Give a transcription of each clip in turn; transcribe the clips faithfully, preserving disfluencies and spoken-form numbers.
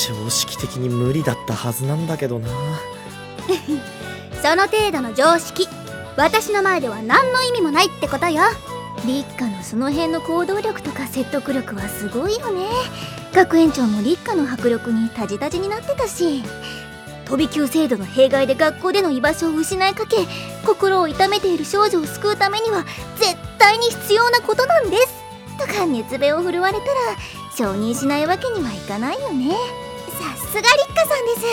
常識的に無理だったはずなんだけどな。 その程度の常識、私の前では何の意味もないってことよ。立花のその辺の行動力とか説得力はすごいよね。学園長も立花の迫力にタジタジになってたし、飛び級制度の弊害で学校での居場所を失いかけ、心を痛めている少女を救うためには絶対に必要なことなんですとか熱弁を振るわれたら承認しないわけにはいかないよね。さすが立花さんです。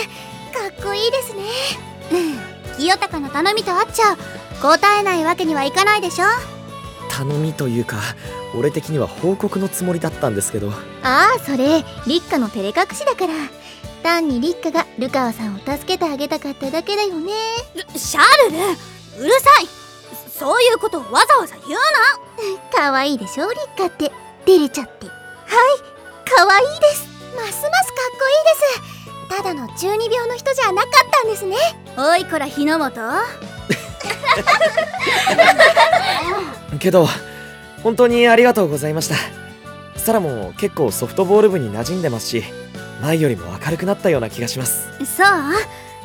かっこいいですね。うん、清高の頼みとあっちゃ答えないわけにはいかないでしょ。 頼みというか、俺的には報告のつもりだったんですけど。 ああ、それ立花の照れ隠しだから。単に立花がルカワさんを助けてあげたかっただけだよね。 シャルル、うるさい。そういうことをわざわざ言うな。かわいいでしょ立花って。照れちゃって。はい、かわいいです。ますますかっこいいです。ただの中二病の人じゃなかったんですね。 おいこら日の本。 けど本当にありがとうございました。サラも結構ソフトボール部に馴染んでますし、前よりも明るくなったような気がします。 そう、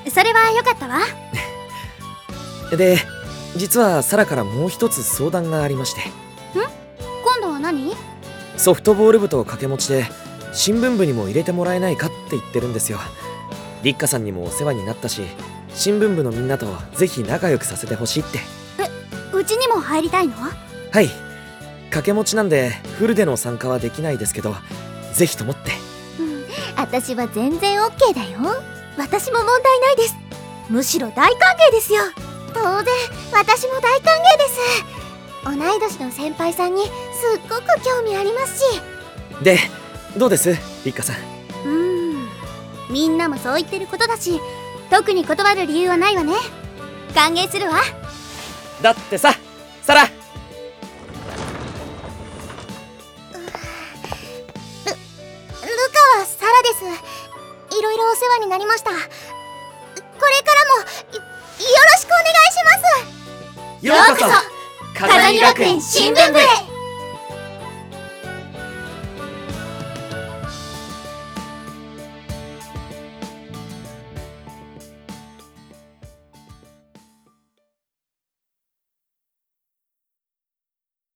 それはよかったわ。 で、実はサラからもう一つ相談がありまして。ん？ 今度は何？ ソフトボール部と掛け持ちで新聞部にも入れてもらえないかって言ってるんですよ。立花さんにもお世話になったし、新聞部のみんなとぜひ仲良くさせてほしいって。 え、うちにも入りたいの？ はい、掛け持ちなんでフルでの参加はできないですけど、ぜひともって。 私は全然 オーケー だよ。私も問題ないです。むしろ大歓迎ですよ。当然私も大歓迎です。同い年の先輩さんにすっごく興味ありますし。 で、どうです立花さん？ うーん、みんなもそう言ってることだし、特に断る理由はないわね。歓迎するわ。 だってさ、サラ。 サラです。いろいろお世話になりました。これからも よ, よろしくお願いします。 ようこそ風見学園新聞部へ。